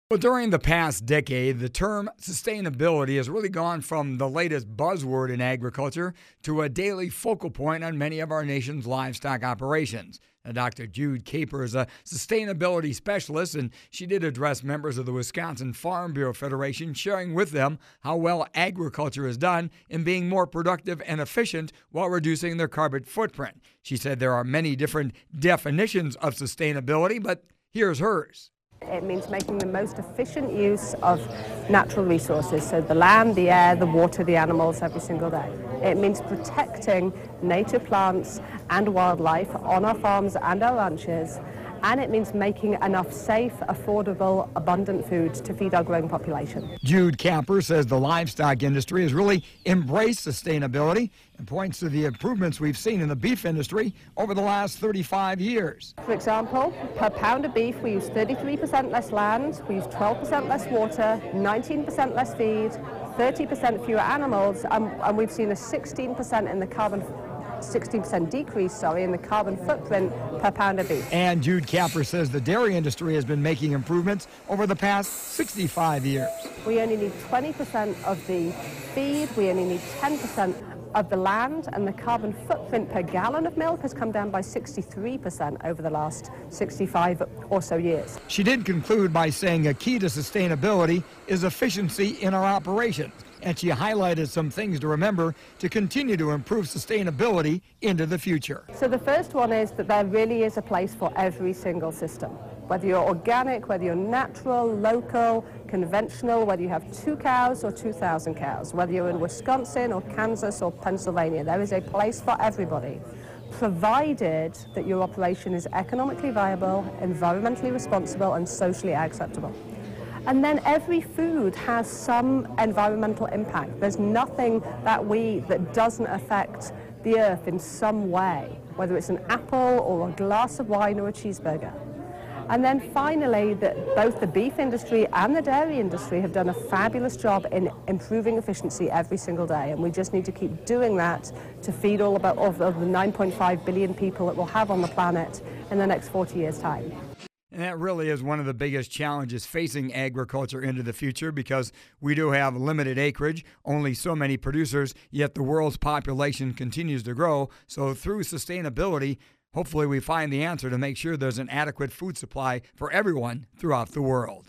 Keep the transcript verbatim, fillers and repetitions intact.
Well, during the past decade, the term sustainability has really gone from the latest buzzword in agriculture to a daily focal point on many of our nation's livestock operations. Now, Doctor Jude Caper is a sustainability specialist, and she did address members of the Wisconsin Farm Bureau Federation, sharing with them how well agriculture is done in being more productive and efficient while reducing their carbon footprint. She said there are many different definitions of sustainability, but here's hers. It means making the most efficient use of natural resources, so the land, the air, the water, the animals every single day. It means protecting native plants and wildlife on our farms and our ranches, and it means making enough safe, affordable, abundant food to feed our growing population. Jude Caper says the livestock industry has really embraced sustainability and points to the improvements we've seen in the beef industry over the last thirty-five years. For example, per pound of beef, we use thirty-three percent less land, we use twelve percent less water, nineteen percent less feed, thirty percent fewer animals, and, and we've seen a sixteen percent in the carbon sixteen percent decrease, sorry, in the carbon footprint per pound of beef. And Jude Caper says the dairy industry has been making improvements over the past sixty-five years. We only need twenty percent of the feed, we only need ten percent of the land, and the carbon footprint per gallon of milk has come down by sixty-three percent over the last sixty-five or so years. She did conclude by saying a key to sustainability is efficiency in our operations. And she highlighted some things to remember to continue to improve sustainability into the future. So the first one is that there really is a place for every single system. Whether you're organic, whether you're natural, local, conventional, whether you have two cows or two thousand cows, whether you're in Wisconsin or Kansas or Pennsylvania, there is a place for everybody, provided that your operation is economically viable, environmentally responsible, and socially acceptable. And then every food has some environmental impact. There's nothing that we that doesn't affect the earth in some way, whether it's an apple or a glass of wine or a cheeseburger. And then finally, that both the beef industry and the dairy industry have done a fabulous job in improving efficiency every single day, and we just need to keep doing that to feed all about of the nine point five billion people that we'll have on the planet in the next forty years' time. And that really is one of the biggest challenges facing agriculture into the future, because we do have limited acreage, only so many producers, yet the world's population continues to grow. So through sustainability, hopefully we find the answer to make sure there's an adequate food supply for everyone throughout the world.